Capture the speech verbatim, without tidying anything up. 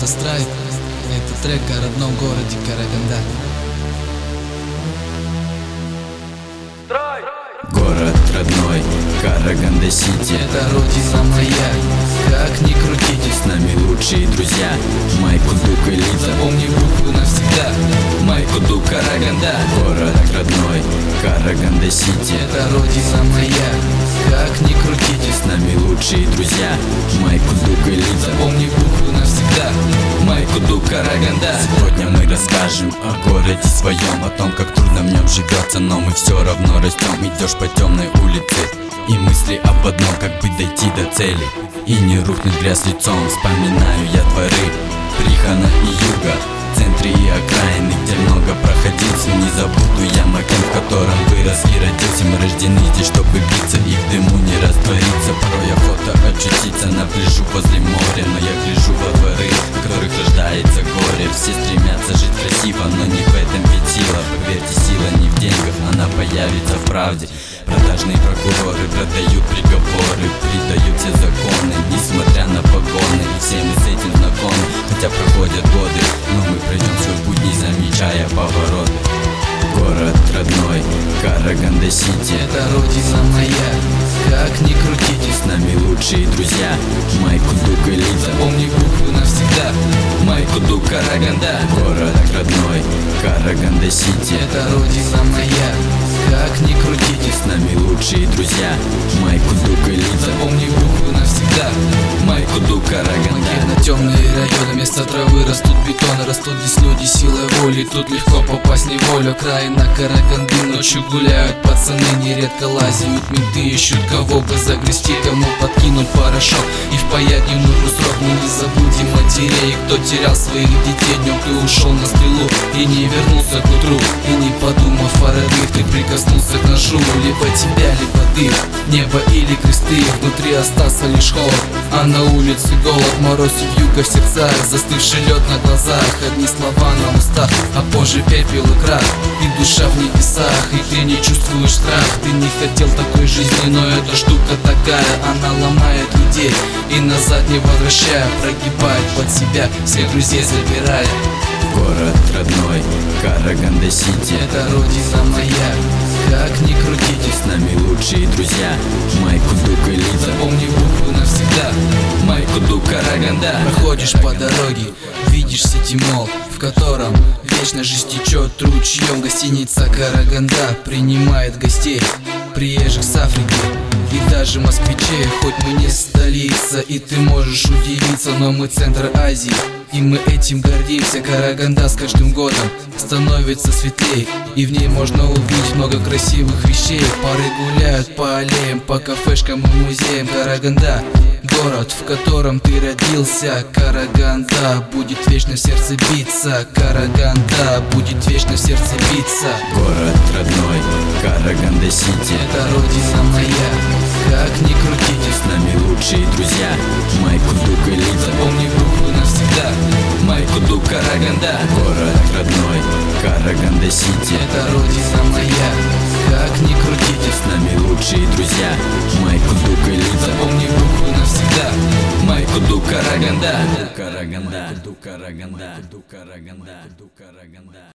Автострайк. Это трек о родном городе Караганда. Город родной, Караганда-Сити, это родина моя. Как ни крутите, с нами лучшие друзья. Майку Дук и Лиза, запомни буквы навсегда. Майку Дук, Караганда. Город родной, Караганда-Сити, это родина моя. Как ни крутите, с нами лучшие друзья. Майку Дук и Лиза, запомни буквы навсегда. Майку Дук, Караганда. Сегодня мы расскажем о городе своем, о том, как трудно в нем живется, но мы все равно растем. Идешь по темной улице и мысли об одном, как бы дойти до цели и не рухнуть грязь лицом. Вспоминаю я дворы Прихана и Юга, в центре и окраины, где много проходился. Не забуду я момент, в котором вырос и родился. Мы рождены здесь, чтобы биться и в дыму не раствориться. Порой охота очутиться на пляжу возле моря, но я гляжу во дворы, в которых рождается горе. Все стремятся жить красиво, но не в этом ведь сила. Поверьте, сила не в деньгах, она появится в правде. Продажные прокуроры продают приговоры, придают все законы, несмотря на погоны. И все мы с этим знакомы, хотя проходят годы, но мы пройдем свой путь, не замечая повороты. Город родной, Караганда-Сити, это родина моя. Как ни крутите, с нами лучшие друзья. Майку Дук и Лиза, запомни буквы навсегда. Майку Дук, Караганда. Город родной, Караганда-Сити, это родина моя. Как ни крутите, с нами лучшие друзья. Майку Дук и Лиза, запомни буквы навсегда. Майку Дук, Караганда. На темные районы, вместо травы растут бетоны. Растут здесь люди силой воли, тут легко попасть в неволю. Окраина Караганды, ночью гуляют пацаны. Нередко лазят менты, ищут кого бы загрести, кому подкинуть порошок и впаять дневную срок. Мы не забудем матерей, кто терял своих детей. Днем ты ушел на стрелу и не вернулся к утру, и не подумав о родных, ты прикоснулся к ножу. Либо тебя, либо ты, небо или кресты. Внутри остался лишь холод, а на улице голод. Мороз и вьюга в сердцах, застывший лед на глазах. Одни слова на устах, а позже пепел и крах. И душа в небесах, и ты не чувствуешь страх. Ты не хотел такой жизни, но эта штука такая. Она ломает людей и назад не возвращая. Прогибает под себя, всех друзей забирая. Город родной, Караганда-Сити, это родина моя. Как ни крутите, с нами лучшие друзья. Майку Дук и Лиза, запомни буквы навсегда. Майку Дук, Караганда. Проходишь по дороге, видишь сити-молл, в котором вечно жизнь течет ручьем. Гостиница Караганда принимает гостей, приезжих с Африки и даже москвичей. Хоть мы не столица, и ты можешь удивиться, но мы центр Азии, и мы этим гордимся. Караганда с каждым годом становится светлей, и в ней можно увидеть много красивых вещей. Пары гуляют по аллеям, по кафешкам и музеям. Караганда — город, в котором ты родился. Караганда будет вечно в сердце биться. Караганда будет вечно в сердце биться. Город родной, Караганда-Сити, это родина моя. Как ни крутите, с нами лучшие друзья. Майку Дук и Лиза, запомни буквы навсегда. Майку Дук, Караганда. Город родной, Караганда-Сити, это родина моя. Как ни крутите, с нами лучшие друзья. Майку Дук и Лиза, запомни буквы навсегда. Майку Дук, Караганда. Караганда, Дук, Караганда, Дук, Караганда, Дук, Караганда.